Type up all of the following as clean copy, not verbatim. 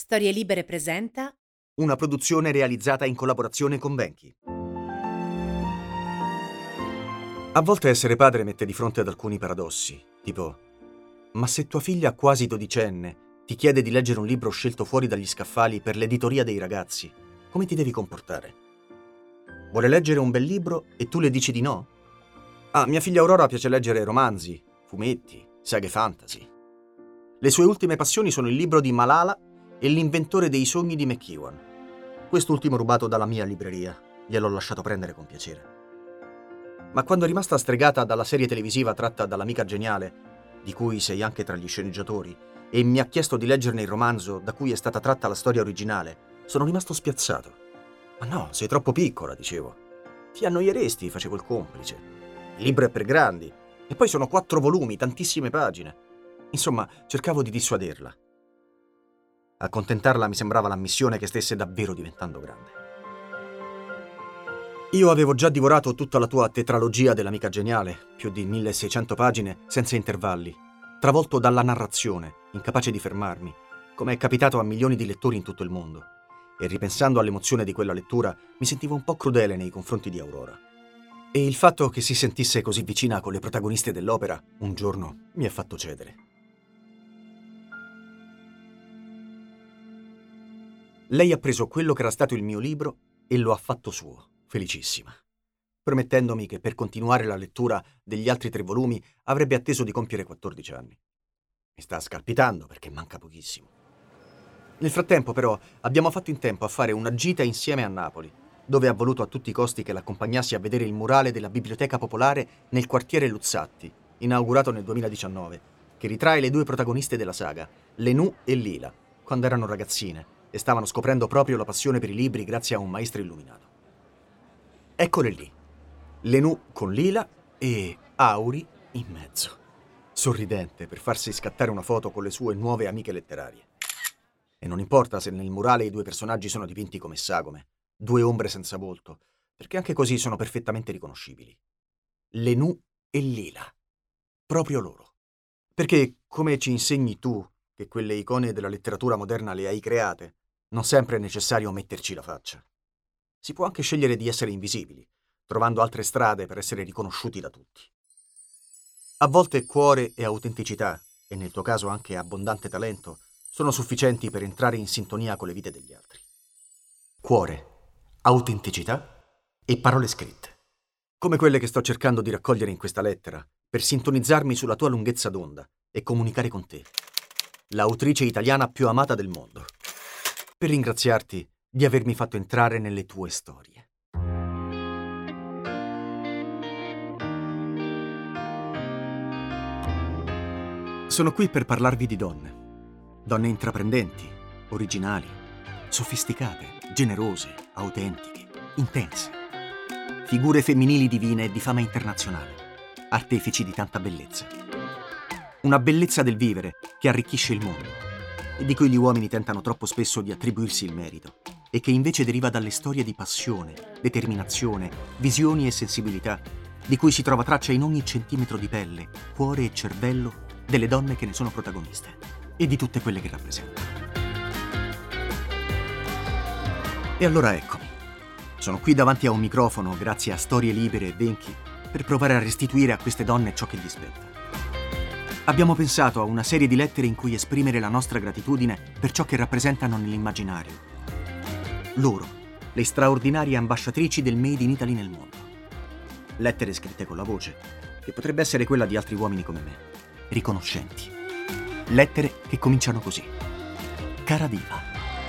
Storie Libere presenta Una produzione realizzata in collaborazione con Venchi. A volte essere padre mette di fronte ad alcuni paradossi, tipo: ma se tua figlia quasi dodicenne ti chiede di leggere un libro scelto fuori dagli scaffali per l'editoria dei ragazzi, come ti devi comportare? Vuole leggere un bel libro e tu le dici di no? Ah, mia figlia Aurora piace leggere romanzi, fumetti, saghe fantasy. Le sue ultime passioni sono il libro di Malala e L'inventore dei sogni di McEwan. Quest'ultimo rubato dalla mia libreria, gliel'ho lasciato prendere con piacere. Ma quando è rimasta stregata dalla serie televisiva tratta dall'Amica Geniale, di cui sei anche tra gli sceneggiatori, e mi ha chiesto di leggerne il romanzo da cui è stata tratta la storia originale, sono rimasto spiazzato. Ma no, sei troppo piccola, dicevo. Ti annoieresti, facevo il complice. Il libro è per grandi, e poi sono 4 volumi, tantissime pagine. Insomma, cercavo di dissuaderla. Accontentarla mi sembrava l'ammissione che stesse davvero diventando grande. Io avevo già divorato tutta la tua tetralogia dell'Amica Geniale, più di 1600 pagine, senza intervalli, travolto dalla narrazione, incapace di fermarmi, come è capitato a milioni di lettori in tutto il mondo. E ripensando all'emozione di quella lettura, mi sentivo un po' crudele nei confronti di Aurora. E il fatto che si sentisse così vicina con le protagoniste dell'opera, un giorno, mi ha fatto cedere. Lei ha preso quello che era stato il mio libro e lo ha fatto suo, felicissima, promettendomi che per continuare la lettura degli altri 3 volumi avrebbe atteso di compiere 14 anni. Mi sta scalpitando perché manca pochissimo. Nel frattempo, però, abbiamo fatto in tempo a fare una gita insieme a Napoli, dove ha voluto a tutti i costi che l'accompagnassi a vedere il murale della Biblioteca Popolare nel quartiere Luzzatti, inaugurato nel 2019, che ritrae le 2 protagoniste della saga, Lenù e Lila, quando erano ragazzine e stavano scoprendo proprio la passione per i libri grazie a un maestro illuminato. Eccole lì, Lenù con Lila e Auri in mezzo, sorridente per farsi scattare una foto con le sue nuove amiche letterarie. E non importa se nel murale i 2 personaggi sono dipinti come sagome, 2 ombre senza volto, perché anche così sono perfettamente riconoscibili. Lenù e Lila, proprio loro. Perché, come ci insegni tu, che quelle icone della letteratura moderna le hai create, non sempre è necessario metterci la faccia. Si può anche scegliere di essere invisibili, trovando altre strade per essere riconosciuti da tutti. A volte cuore e autenticità, e nel tuo caso anche abbondante talento, sono sufficienti per entrare in sintonia con le vite degli altri. Cuore, autenticità e parole scritte. Come quelle che sto cercando di raccogliere in questa lettera, per sintonizzarmi sulla tua lunghezza d'onda e comunicare con te, l'autrice italiana più amata del mondo, per ringraziarti di avermi fatto entrare nelle tue storie. Sono qui per parlarvi di donne intraprendenti, originali, sofisticate, generose, autentiche, intense, figure femminili divine e di fama internazionale, artefici di tanta bellezza. Una bellezza del vivere che arricchisce il mondo e di cui gli uomini tentano troppo spesso di attribuirsi il merito e che invece deriva dalle storie di passione, determinazione, visioni e sensibilità di cui si trova traccia in ogni centimetro di pelle, cuore e cervello delle donne che ne sono protagoniste e di tutte quelle che rappresentano. E allora eccomi. Sono qui davanti a un microfono grazie a Storie Libere e Venchi per provare a restituire a queste donne ciò che gli spetta. Abbiamo pensato a una serie di lettere in cui esprimere la nostra gratitudine per ciò che rappresentano nell'immaginario. Loro, le straordinarie ambasciatrici del Made in Italy nel mondo. Lettere scritte con la voce, che potrebbe essere quella di altri uomini come me, riconoscenti. Lettere che cominciano così. Cara Diva.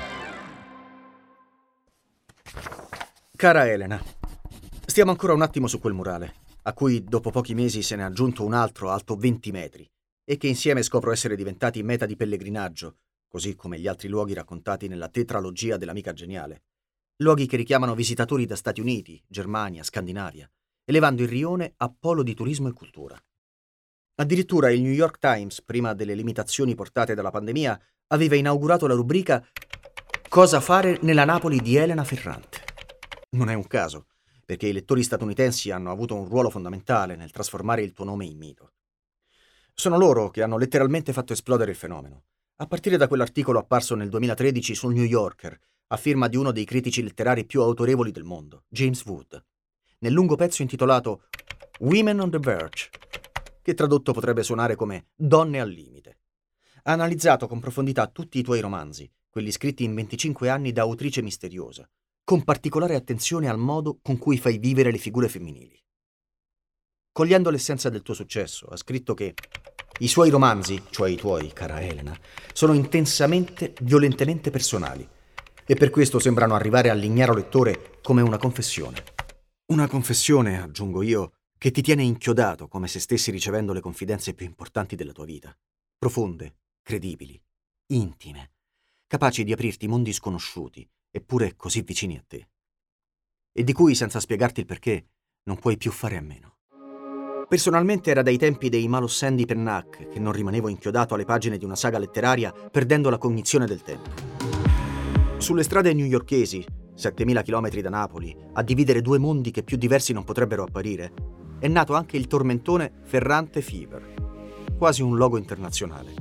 Cara Elena, stiamo ancora un attimo su quel murale, a cui dopo pochi mesi se ne è aggiunto un altro alto 20 metri, e che insieme scopro essere diventati meta di pellegrinaggio, così come gli altri luoghi raccontati nella tetralogia dell'Amica Geniale. Luoghi che richiamano visitatori da Stati Uniti, Germania, Scandinavia, elevando il rione a polo di turismo e cultura. Addirittura il New York Times, prima delle limitazioni portate dalla pandemia, aveva inaugurato la rubrica Cosa fare nella Napoli di Elena Ferrante. Non è un caso, perché i lettori statunitensi hanno avuto un ruolo fondamentale nel trasformare il tuo nome in mito. Sono loro che hanno letteralmente fatto esplodere il fenomeno, A partire da quell'articolo apparso nel 2013 sul New Yorker, a firma di uno dei critici letterari più autorevoli del mondo, James Wood, nel lungo pezzo intitolato Women on the Verge, che tradotto potrebbe suonare come Donne al limite. Ha analizzato con profondità tutti i tuoi romanzi, quelli scritti in 25 anni da autrice misteriosa, con particolare attenzione al modo con cui fai vivere le figure femminili. Cogliendo l'essenza del tuo successo, ha scritto che i suoi romanzi, cioè i tuoi, cara Elena, sono intensamente, violentemente personali e per questo sembrano arrivare all'ignaro lettore come una confessione. Una confessione, aggiungo io, che ti tiene inchiodato come se stessi ricevendo le confidenze più importanti della tua vita, profonde, credibili, intime, capaci di aprirti mondi sconosciuti, eppure così vicini a te, e di cui, senza spiegarti il perché, non puoi più fare a meno. Personalmente era dai tempi dei Malos Sandy Pennac che non rimanevo inchiodato alle pagine di una saga letteraria perdendo la cognizione del tempo. Sulle strade newyorkesi, 7.000 chilometri da Napoli, a dividere due mondi che più diversi non potrebbero apparire, è nato anche il tormentone Ferrante Fever, quasi un logo internazionale.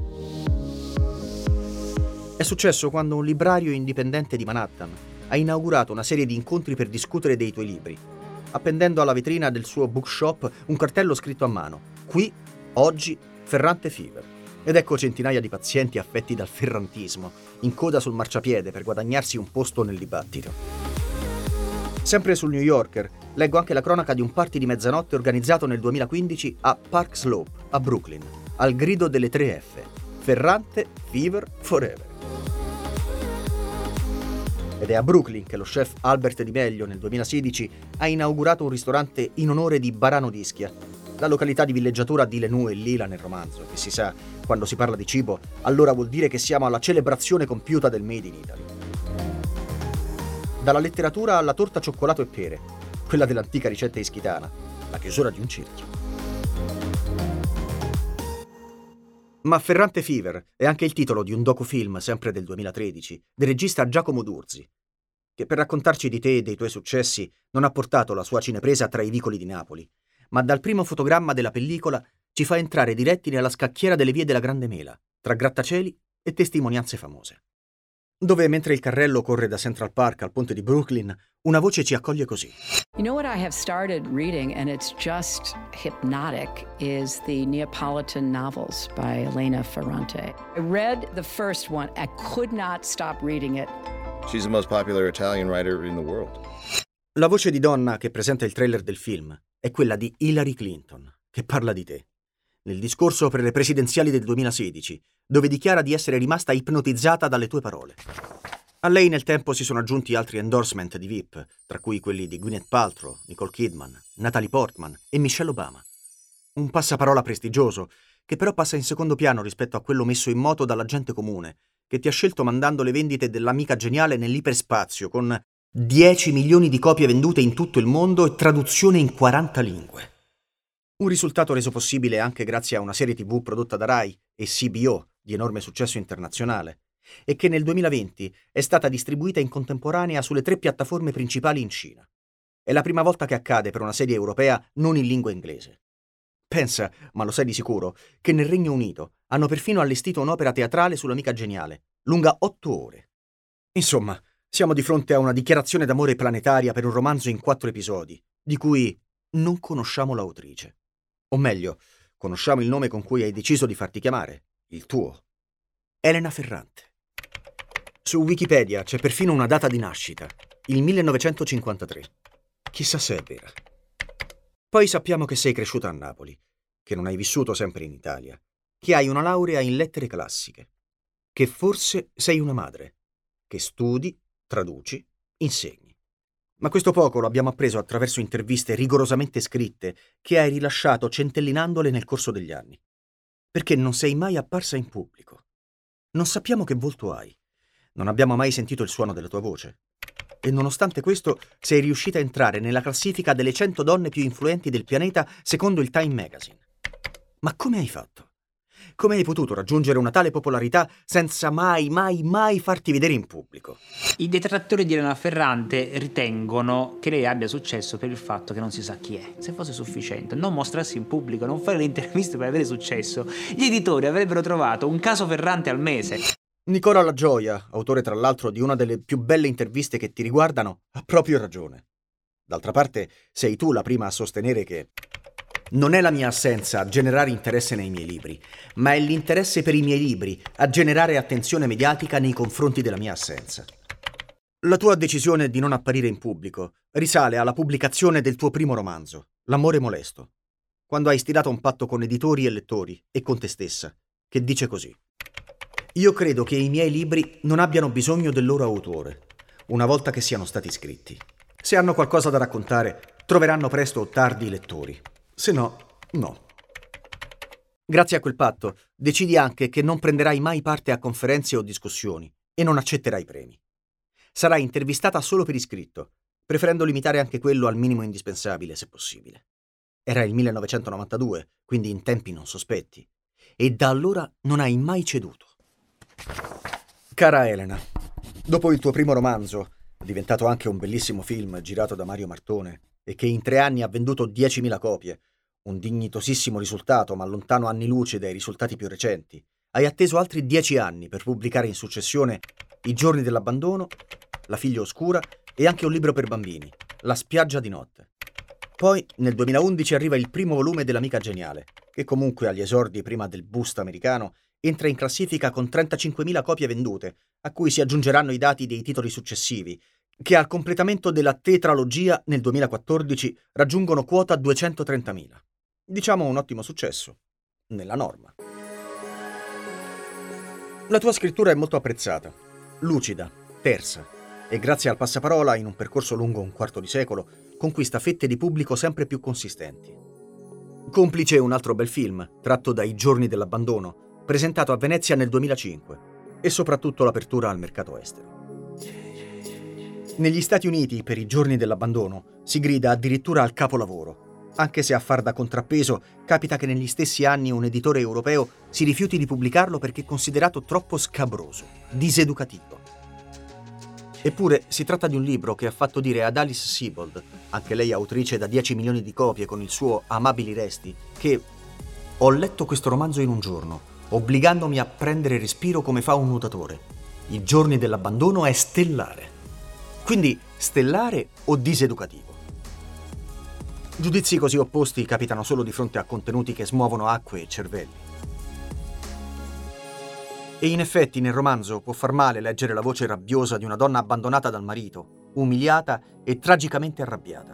È successo quando un librario indipendente di Manhattan ha inaugurato una serie di incontri per discutere dei tuoi libri, appendendo alla vetrina del suo bookshop un cartello scritto a mano: qui, oggi, Ferrante Fever. Ed ecco centinaia di pazienti affetti dal ferrantismo, in coda sul marciapiede per guadagnarsi un posto nel dibattito. Sempre sul New Yorker, leggo anche la cronaca di un party di mezzanotte organizzato nel 2015 a Park Slope, a Brooklyn, al grido delle 3 F: Ferrante Fever Forever. Ed è a Brooklyn che lo chef Albert Di Meglio nel 2016 ha inaugurato un ristorante in onore di Barano d'Ischia, la località di villeggiatura di Lenù e Lila nel romanzo, che si sa, quando si parla di cibo, allora vuol dire che siamo alla celebrazione compiuta del Made in Italy. Dalla letteratura alla torta cioccolato e pere, quella dell'antica ricetta ischitana, la chiusura di un cerchio. Ma Ferrante Fever è anche il titolo di un docufilm, sempre del 2013, del regista Giacomo Durzi, che per raccontarci di te e dei tuoi successi non ha portato la sua cinepresa tra i vicoli di Napoli, ma dal primo fotogramma della pellicola ci fa entrare diretti nella scacchiera delle vie della Grande Mela, tra grattacieli e testimonianze famose. Dove, mentre il carrello corre da Central Park al ponte di Brooklyn, una voce ci accoglie così. You know what I have started reading, and it's just hypnotic, is the Neapolitan novels by Elena Ferrante. I read the first one. I could not stop reading it. She's the most popular Italian writer in the world. La voce di donna che presenta il trailer del film è quella di Hillary Clinton, che parla di te, nel discorso per le presidenziali del 2016, dove dichiara di essere rimasta ipnotizzata dalle tue parole. A lei nel tempo si sono aggiunti altri endorsement di VIP, tra cui quelli di Gwyneth Paltrow, Nicole Kidman, Natalie Portman e Michelle Obama. Un passaparola prestigioso, che però passa in secondo piano rispetto a quello messo in moto dalla gente comune, che ti ha scelto mandando le vendite dell'Amica Geniale nell'iperspazio, con 10 milioni di copie vendute in tutto il mondo e traduzione in 40 lingue. Un risultato reso possibile anche grazie a una serie TV prodotta da Rai e CBO di enorme successo internazionale, e che nel 2020 è stata distribuita in contemporanea sulle 3 piattaforme principali in Cina. È la prima volta che accade per una serie europea non in lingua inglese. Pensa, ma lo sai di sicuro, che nel Regno Unito hanno perfino allestito un'opera teatrale sull'Amica Geniale, lunga 8 ore. Insomma, siamo di fronte a una dichiarazione d'amore planetaria per un romanzo in 4 episodi, di cui non conosciamo l'autrice. O meglio, conosciamo il nome con cui hai deciso di farti chiamare, il tuo. Elena Ferrante. Su Wikipedia c'è perfino una data di nascita, il 1953. Chissà se è vera. Poi sappiamo che sei cresciuta a Napoli, che non hai vissuto sempre in Italia, che hai una laurea in lettere classiche, che forse sei una madre, che studi, traduci, insegni. Ma questo poco lo abbiamo appreso attraverso interviste rigorosamente scritte che hai rilasciato centellinandole nel corso degli anni. Perché non sei mai apparsa in pubblico. Non sappiamo che volto hai. Non abbiamo mai sentito il suono della tua voce. E nonostante questo sei riuscita a entrare nella classifica delle 100 donne più influenti del pianeta secondo il Time Magazine. Ma come hai fatto? Come hai potuto raggiungere una tale popolarità senza mai farti vedere in pubblico? I detrattori di Elena Ferrante ritengono che lei abbia successo per il fatto che non si sa chi è. Se fosse sufficiente non mostrarsi in pubblico, non fare le interviste per avere successo, gli editori avrebbero trovato un caso Ferrante al mese. Nicola La Gioia, autore tra l'altro di una delle più belle interviste che ti riguardano, ha proprio ragione. D'altra parte, sei tu la prima a sostenere che non è la mia assenza a generare interesse nei miei libri, ma è l'interesse per i miei libri a generare attenzione mediatica nei confronti della mia assenza. La tua decisione di non apparire in pubblico risale alla pubblicazione del tuo primo romanzo, L'amore molesto, quando hai stilato un patto con editori e lettori e con te stessa, che dice così: io credo che i miei libri non abbiano bisogno del loro autore, una volta che siano stati scritti. Se hanno qualcosa da raccontare, troveranno presto o tardi i lettori. Se no, no. Grazie a quel patto, decidi anche che non prenderai mai parte a conferenze o discussioni e non accetterai premi. Sarai intervistata solo per iscritto, preferendo limitare anche quello al minimo indispensabile, se possibile. Era il 1992, quindi in tempi non sospetti, e da allora non hai mai ceduto. Cara Elena, dopo il tuo primo romanzo, diventato anche un bellissimo film girato da Mario Martone e che in 3 anni ha venduto 10.000 copie, un dignitosissimo risultato ma lontano anni luce dai risultati più recenti, hai atteso altri 10 anni per pubblicare in successione I giorni dell'abbandono, La figlia oscura e anche un libro per bambini, La spiaggia di notte. Poi nel 2011 arriva il primo volume dell'Amica geniale, che comunque agli esordi prima del boost americano entra in classifica con 35.000 copie vendute, a cui si aggiungeranno i dati dei titoli successivi, che al completamento della tetralogia nel 2014 raggiungono quota 230.000. Diciamo un ottimo successo, nella norma. La tua scrittura è molto apprezzata, lucida, tersa, e grazie al passaparola, in un percorso lungo un quarto di secolo, conquista fette di pubblico sempre più consistenti. Complice un altro bel film, tratto da I giorni dell'abbandono, presentato a Venezia nel 2005, e soprattutto l'apertura al mercato estero. Negli Stati Uniti, per I giorni dell'abbandono, si grida addirittura al capolavoro, anche se a far da contrappeso capita che negli stessi anni un editore europeo si rifiuti di pubblicarlo perché considerato troppo scabroso, diseducativo. Eppure si tratta di un libro che ha fatto dire ad Alice Sebold, anche lei autrice da 10 milioni di copie con il suo Amabili resti, che ho letto questo romanzo in un giorno, obbligandomi a prendere respiro come fa un nuotatore. I giorni dell'abbandono è stellare. Quindi stellare o diseducativo? Giudizi così opposti capitano solo di fronte a contenuti che smuovono acque e cervelli. E in effetti nel romanzo può far male leggere la voce rabbiosa di una donna abbandonata dal marito, umiliata e tragicamente arrabbiata.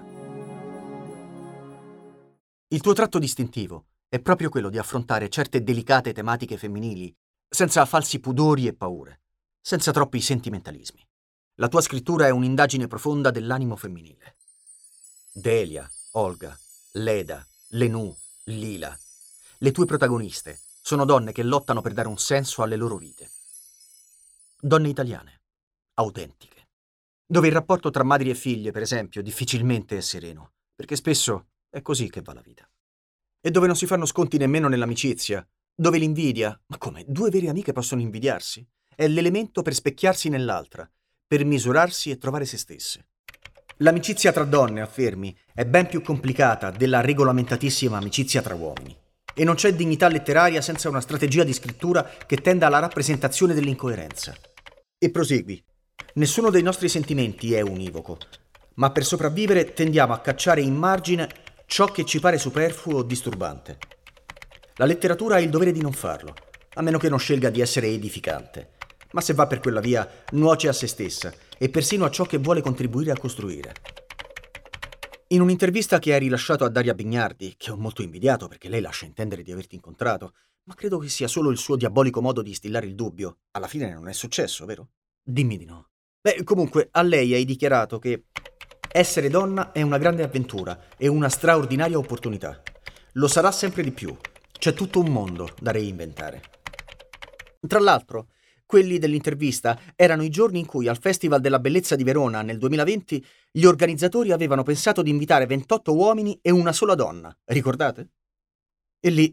Il tuo tratto distintivo è proprio quello di affrontare certe delicate tematiche femminili senza falsi pudori e paure, senza troppi sentimentalismi. La tua scrittura è un'indagine profonda dell'animo femminile. Delia, Olga, Leda, Lenù, Lila. Le tue protagoniste sono donne che lottano per dare un senso alle loro vite. Donne italiane, autentiche, dove il rapporto tra madri e figlie, per esempio, difficilmente è sereno, perché spesso è così che va la vita. E dove non si fanno sconti nemmeno nell'amicizia, dove l'invidia, ma come, 2 vere amiche possono invidiarsi? È l'elemento per specchiarsi nell'altra, per misurarsi e trovare se stesse. L'amicizia tra donne, affermi, è ben più complicata della regolamentatissima amicizia tra uomini. E non c'è dignità letteraria senza una strategia di scrittura che tenda alla rappresentazione dell'incoerenza. E prosegui. Nessuno dei nostri sentimenti è univoco, ma per sopravvivere tendiamo a cacciare in margine ciò che ci pare superfluo o disturbante. La letteratura ha il dovere di non farlo, a meno che non scelga di essere edificante. Ma se va per quella via, nuoce a se stessa e persino a ciò che vuole contribuire a costruire. In un'intervista che hai rilasciato a Daria Bignardi, che ho molto invidiato perché lei lascia intendere di averti incontrato, ma credo che sia solo il suo diabolico modo di instillare il dubbio. Alla fine non è successo, vero? Dimmi di no. Comunque, a lei hai dichiarato che essere donna è una grande avventura e una straordinaria opportunità. Lo sarà sempre di più. C'è tutto un mondo da reinventare. Tra l'altro, quelli dell'intervista erano i giorni in cui al Festival della Bellezza di Verona nel 2020 gli organizzatori avevano pensato di invitare 28 uomini e una sola donna, ricordate? E lì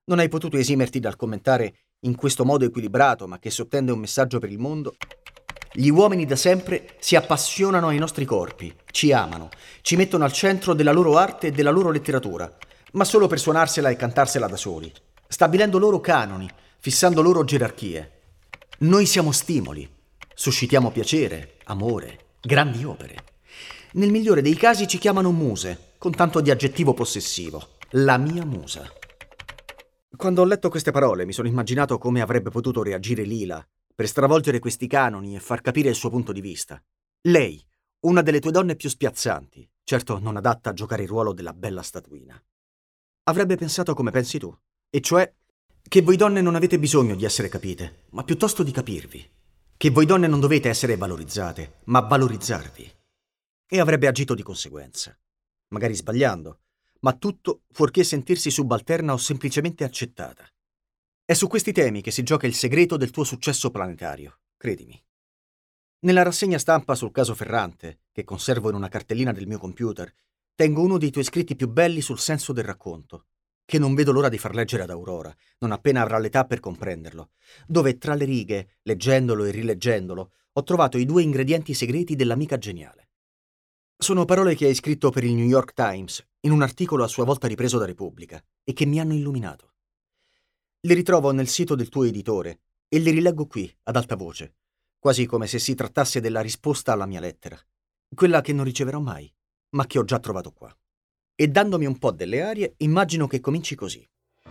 Non hai potuto esimerti dal commentare in questo modo equilibrato, ma che sottende un messaggio per il mondo. Gli uomini da sempre si appassionano ai nostri corpi, ci amano, ci mettono al centro della loro arte e della loro letteratura, ma solo per suonarsela e cantarsela da soli, stabilendo loro canoni, fissando loro gerarchie. Noi siamo stimoli, suscitiamo piacere, amore, grandi opere. Nel migliore dei casi ci chiamano muse, con tanto di aggettivo possessivo. La mia musa. Quando ho letto queste parole mi sono immaginato come avrebbe potuto reagire Lila per stravolgere questi canoni e far capire il suo punto di vista. Lei, una delle tue donne più spiazzanti, certo non adatta a giocare il ruolo della bella statuina. Avrebbe pensato come pensi tu, e cioè che voi donne non avete bisogno di essere capite, ma piuttosto di capirvi. Che voi donne non dovete essere valorizzate, ma valorizzarvi. E avrebbe agito di conseguenza, magari sbagliando, ma tutto fuorché sentirsi subalterna o semplicemente accettata. È su questi temi che si gioca il segreto del tuo successo planetario, credimi. Nella rassegna stampa sul caso Ferrante, che conservo in una cartellina del mio computer, tengo uno dei tuoi scritti più belli sul senso del racconto, che non vedo l'ora di far leggere ad Aurora, non appena avrà l'età per comprenderlo, dove tra le righe, leggendolo e rileggendolo, ho trovato i 2 ingredienti segreti dell'amica geniale. Sono parole che hai scritto per il New York Times, in un articolo a sua volta ripreso da Repubblica, e che mi hanno illuminato. Le ritrovo nel sito del tuo editore e le rileggo qui, ad alta voce, quasi come se si trattasse della risposta alla mia lettera, quella che non riceverò mai, ma che ho già trovato qua. E dandomi un po' delle arie, immagino che cominci così.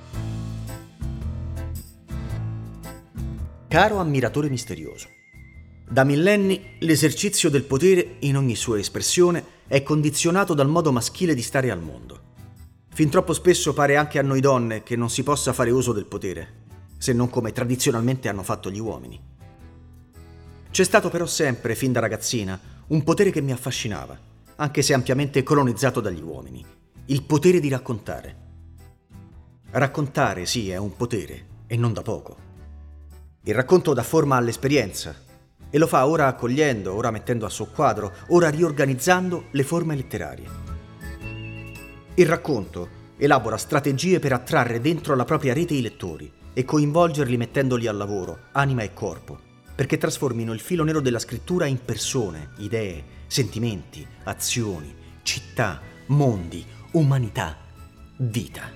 Caro ammiratore misterioso, da millenni l'esercizio del potere, in ogni sua espressione, è condizionato dal modo maschile di stare al mondo. Fin troppo spesso pare anche a noi donne che non si possa fare uso del potere, se non come tradizionalmente hanno fatto gli uomini. C'è stato però sempre, fin da ragazzina, un potere che mi affascinava, anche se ampiamente colonizzato dagli uomini: il potere di raccontare. Raccontare, sì, è un potere, e non da poco. Il racconto dà forma all'esperienza, e lo fa ora accogliendo, ora mettendo a soqquadro, ora riorganizzando le forme letterarie. Il racconto elabora strategie per attrarre dentro la propria rete i lettori e coinvolgerli mettendoli al lavoro, anima e corpo, perché trasformino il filo nero della scrittura in persone, idee, sentimenti, azioni, città, mondi, umanità, vita.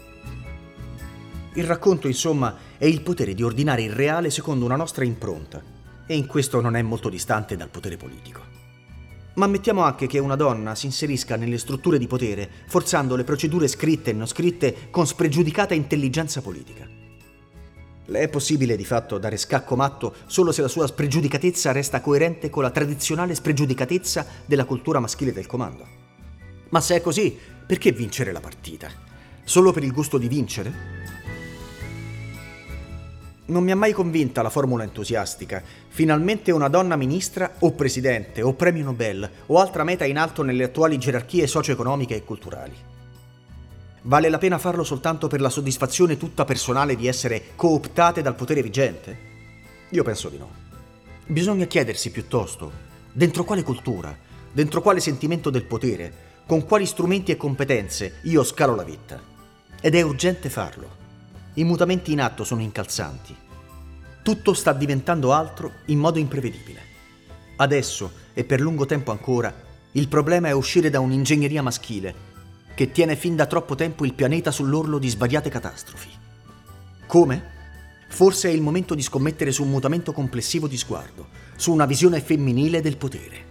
Il racconto, insomma, è il potere di ordinare il reale secondo una nostra impronta, e in questo non è molto distante dal potere politico. Ma ammettiamo anche che una donna si inserisca nelle strutture di potere forzando le procedure scritte e non scritte con spregiudicata intelligenza politica. Le è possibile di fatto dare scacco matto solo se la sua spregiudicatezza resta coerente con la tradizionale spregiudicatezza della cultura maschile del comando. Ma se è così, perché vincere la partita? Solo per il gusto di vincere? Non mi ha mai convinta la formula entusiastica: finalmente una donna ministra o presidente o premio Nobel o altra meta in alto nelle attuali gerarchie socio-economiche e culturali. Vale la pena farlo soltanto per la soddisfazione tutta personale di essere cooptate dal potere vigente? Io penso di no. Bisogna chiedersi piuttosto dentro quale cultura, dentro quale sentimento del potere, con quali strumenti e competenze io scalo la vetta. Ed è urgente farlo. I mutamenti in atto sono incalzanti. Tutto sta diventando altro in modo imprevedibile. Adesso, e per lungo tempo ancora, il problema è uscire da un'ingegneria maschile che tiene fin da troppo tempo il pianeta sull'orlo di svariate catastrofi. Come? Forse è il momento di scommettere su un mutamento complessivo di sguardo, su una visione femminile del potere.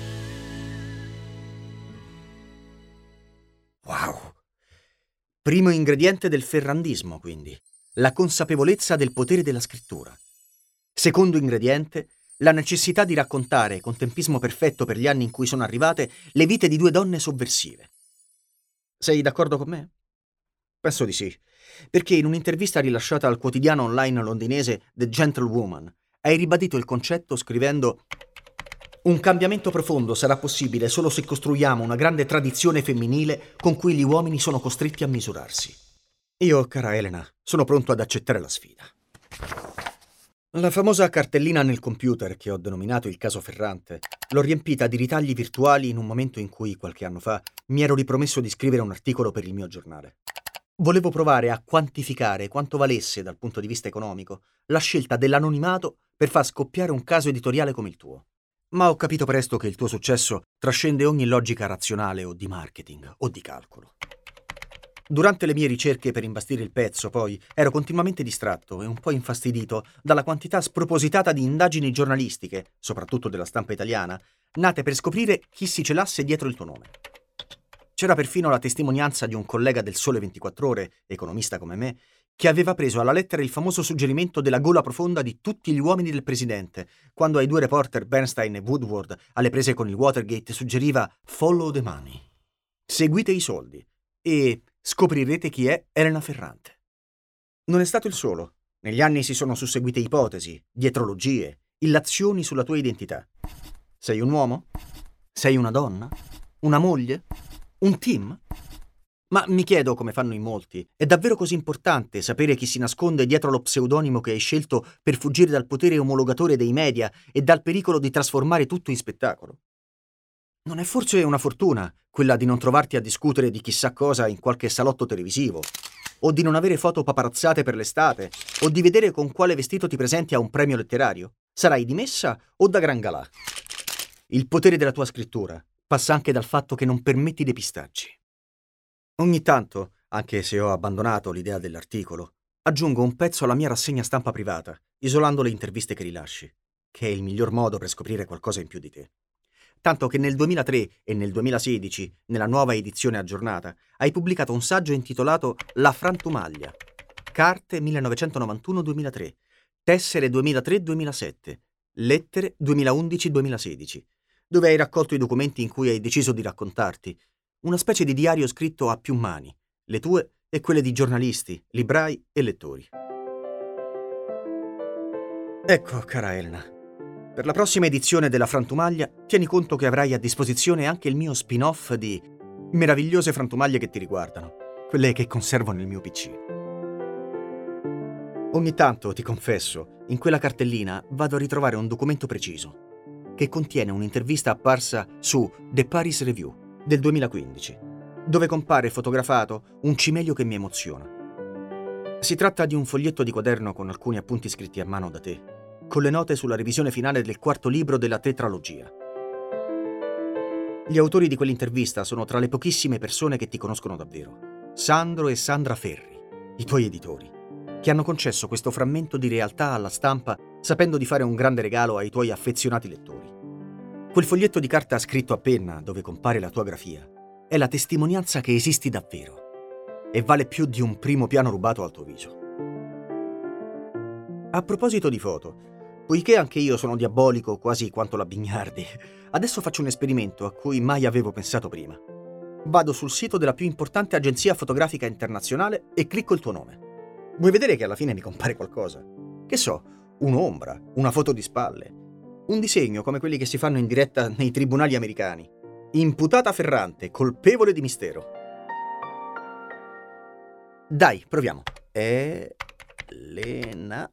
Wow! Primo ingrediente del ferrandismo, quindi, la consapevolezza del potere della scrittura. Secondo ingrediente, la necessità di raccontare, con tempismo perfetto per gli anni in cui sono arrivate, le vite di 2 donne sovversive. Sei d'accordo con me? Penso di sì, perché in un'intervista rilasciata al quotidiano online londinese The Gentlewoman hai ribadito il concetto scrivendo: un cambiamento profondo sarà possibile solo se costruiamo una grande tradizione femminile con cui gli uomini sono costretti a misurarsi. Io, cara Elena, sono pronto ad accettare la sfida. La famosa cartellina nel computer che ho denominato il caso Ferrante l'ho riempita di ritagli virtuali in un momento in cui, qualche anno fa, mi ero ripromesso di scrivere un articolo per il mio giornale. Volevo provare a quantificare quanto valesse dal punto di vista economico la scelta dell'anonimato per far scoppiare un caso editoriale come il tuo. Ma ho capito presto che il tuo successo trascende ogni logica razionale o di marketing o di calcolo. Durante le mie ricerche per imbastire il pezzo, poi, ero continuamente distratto e un po' infastidito dalla quantità spropositata di indagini giornalistiche, soprattutto della stampa italiana, nate per scoprire chi si celasse dietro il tuo nome. C'era perfino la testimonianza di un collega del Sole 24 Ore, economista come me, che aveva preso alla lettera il famoso suggerimento della gola profonda di tutti gli uomini del presidente, quando ai due reporter Bernstein e Woodward, alle prese con il Watergate, suggeriva «Follow the money». Seguite i soldi e scoprirete chi è Elena Ferrante. Non è stato il solo. Negli anni si sono susseguite ipotesi, dietrologie, illazioni sulla tua identità. Sei un uomo? Sei una donna? Una moglie? Un team? Ma mi chiedo, come fanno in molti, è davvero così importante sapere chi si nasconde dietro lo pseudonimo che hai scelto per fuggire dal potere omologatore dei media e dal pericolo di trasformare tutto in spettacolo? Non è forse una fortuna quella di non trovarti a discutere di chissà cosa in qualche salotto televisivo, o di non avere foto paparazzate per l'estate, o di vedere con quale vestito ti presenti a un premio letterario? Sarai dimessa o da gran galà? Il potere della tua scrittura passa anche dal fatto che non permetti depistaggi. Ogni tanto, anche se ho abbandonato l'idea dell'articolo, aggiungo un pezzo alla mia rassegna stampa privata, isolando le interviste che rilasci, che è il miglior modo per scoprire qualcosa in più di te. Tanto che nel 2003 e nel 2016, nella nuova edizione aggiornata, hai pubblicato un saggio intitolato La frantumaglia, carte 1991-2003, tessere 2003-2007, lettere 2011-2016, dove hai raccolto i documenti in cui hai deciso di raccontarti, una specie di diario scritto a più mani, le tue e quelle di giornalisti, librai e lettori. Ecco, cara Elena, per la prossima edizione della frantumaglia tieni conto che avrai a disposizione anche il mio spin-off di meravigliose frantumaglie che ti riguardano, quelle che conservo nel mio PC. Ogni tanto, ti confesso, in quella cartellina vado a ritrovare un documento preciso, che contiene un'intervista apparsa su The Paris Review del 2015, dove compare fotografato un cimelio che mi emoziona. Si tratta di un foglietto di quaderno con alcuni appunti scritti a mano da te, con le note sulla revisione finale del quarto libro della tetralogia. Gli autori di quell'intervista sono tra le pochissime persone che ti conoscono davvero, Sandro e Sandra Ferri, i tuoi editori, che hanno concesso questo frammento di realtà alla stampa sapendo di fare un grande regalo ai tuoi affezionati lettori. Quel foglietto di carta scritto a penna, dove compare la tua grafia, è la testimonianza che esisti davvero e vale più di un primo piano rubato al tuo viso. A proposito di foto, poiché anche io sono diabolico quasi quanto la Bignardi, adesso faccio un esperimento a cui mai avevo pensato prima. Vado sul sito della più importante agenzia fotografica internazionale e clicco il tuo nome. Vuoi vedere che alla fine mi compare qualcosa? Che so, un'ombra, una foto di spalle, un disegno come quelli che si fanno in diretta nei tribunali americani. Imputata Ferrante, colpevole di mistero. Dai, proviamo. Elena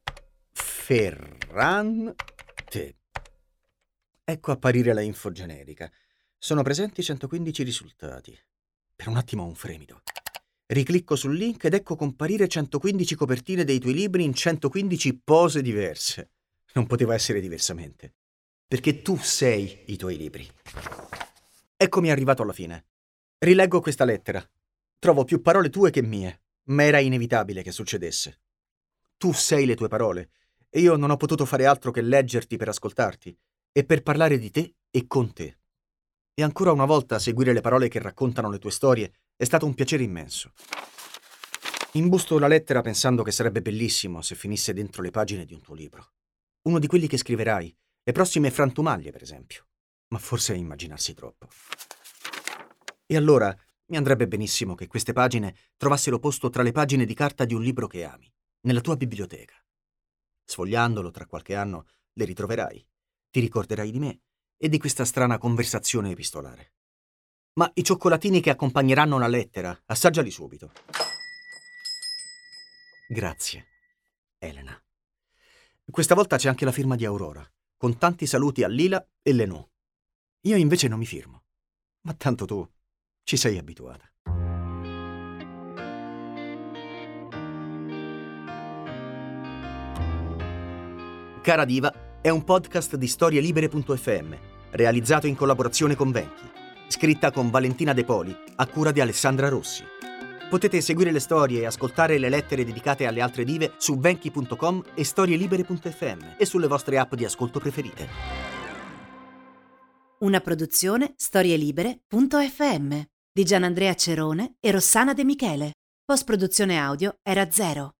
Ferrante. Ecco apparire la info generica. Sono presenti 115 risultati. Per un attimo ho un fremito. Riclicco sul link ed ecco comparire 115 copertine dei tuoi libri in 115 pose diverse. Non poteva essere diversamente. Perché tu sei i tuoi libri. Eccomi arrivato alla fine. Rileggo questa lettera. Trovo più parole tue che mie, ma era inevitabile che succedesse. Tu sei le tue parole, e io non ho potuto fare altro che leggerti per ascoltarti e per parlare di te e con te. E ancora una volta seguire le parole che raccontano le tue storie è stato un piacere immenso. Imbusto la lettera pensando che sarebbe bellissimo se finisse dentro le pagine di un tuo libro. Uno di quelli che scriverai, le prossime frantumaglie, per esempio. Ma forse è immaginarsi troppo. E allora mi andrebbe benissimo che queste pagine trovassero posto tra le pagine di carta di un libro che ami, nella tua biblioteca. Sfogliandolo tra qualche anno le ritroverai, ti ricorderai di me e di questa strana conversazione epistolare. Ma i cioccolatini che accompagneranno la lettera, assaggiali subito. Grazie, Elena. Questa volta c'è anche la firma di Aurora, con tanti saluti a Lila e Lenù. Io invece non mi firmo, ma tanto tu ci sei abituata. Cara Diva è un podcast di storielibere.fm, realizzato in collaborazione con Venchi, scritta con Valentina De Poli, a cura di Alessandra Rossi. Potete seguire le storie e ascoltare le lettere dedicate alle altre dive su venchi.com e storielibere.fm e sulle vostre app di ascolto preferite. Una produzione storielibere.fm di Gianandrea Cerone e Rossana De Michele. Post-produzione audio era 0.